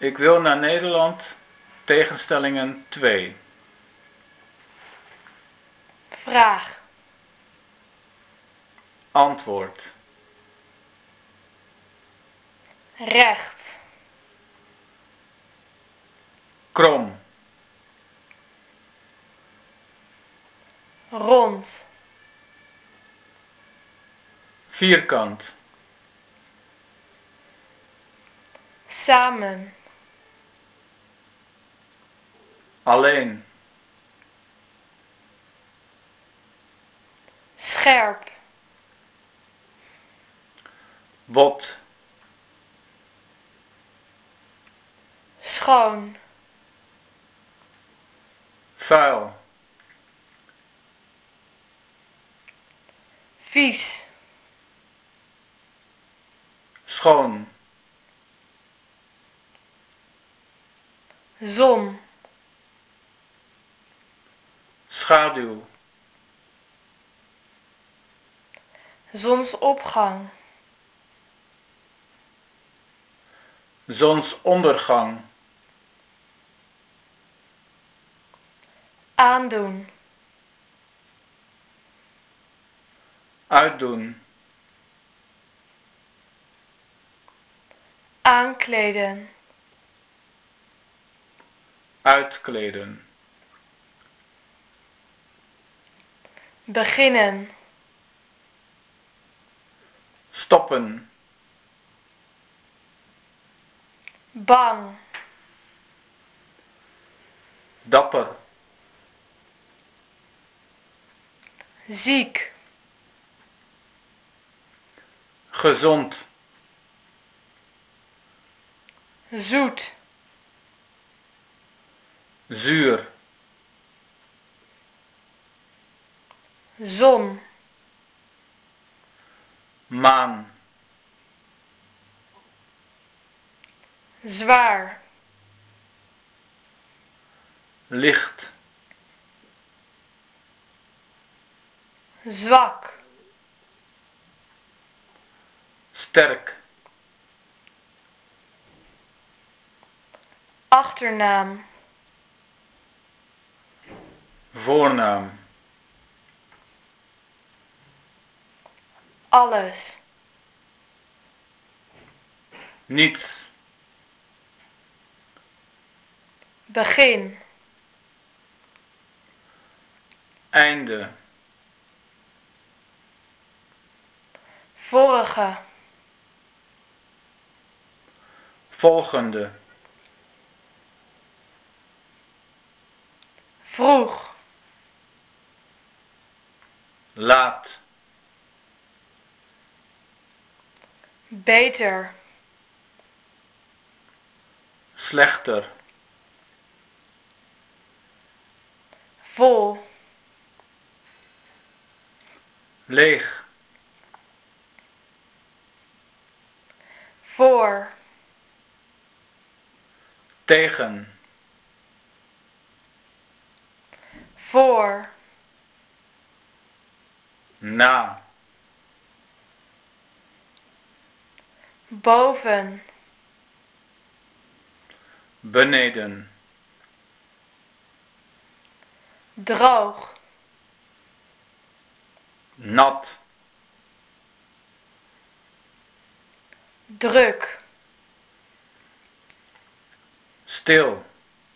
Ik wil naar Nederland, tegenstellingen 2. Vraag. Antwoord. Recht. Krom. Rond. Vierkant. Samen. Alleen. Scherp. Bot. Schoon. Vuil. Vies. Schoon. Zon. Schaduw. Zonsopgang. Zonsondergang. Aandoen. Uitdoen. Aankleden. Uitkleden. Beginnen. Stoppen. Bang. Dapper. Ziek. Gezond. Zoet. Zuur. Zon. Maan. Zwaar. Licht. Zwak. Sterk. Achternaam. Voornaam. Alles. Niets. Begin. Einde. Vorige. Volgende. Vroeg. Laat. Beter. Slechter. Vol. Leeg. Voor. Tegen. Voor. Na. Boven. Beneden. Droog. Nat. Druk. Stil.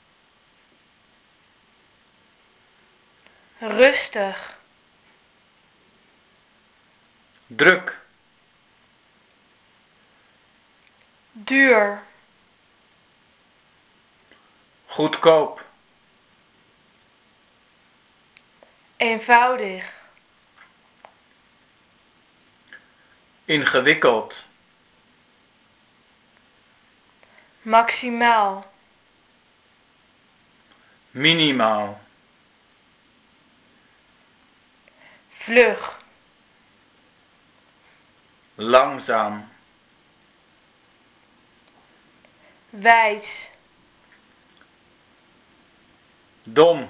Rustig. Druk. Duur. Goedkoop. Eenvoudig. Ingewikkeld. Maximaal. Minimaal. Vlug. Langzaam. Wijs. Dom.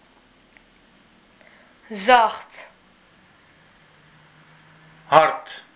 Zacht. Hard.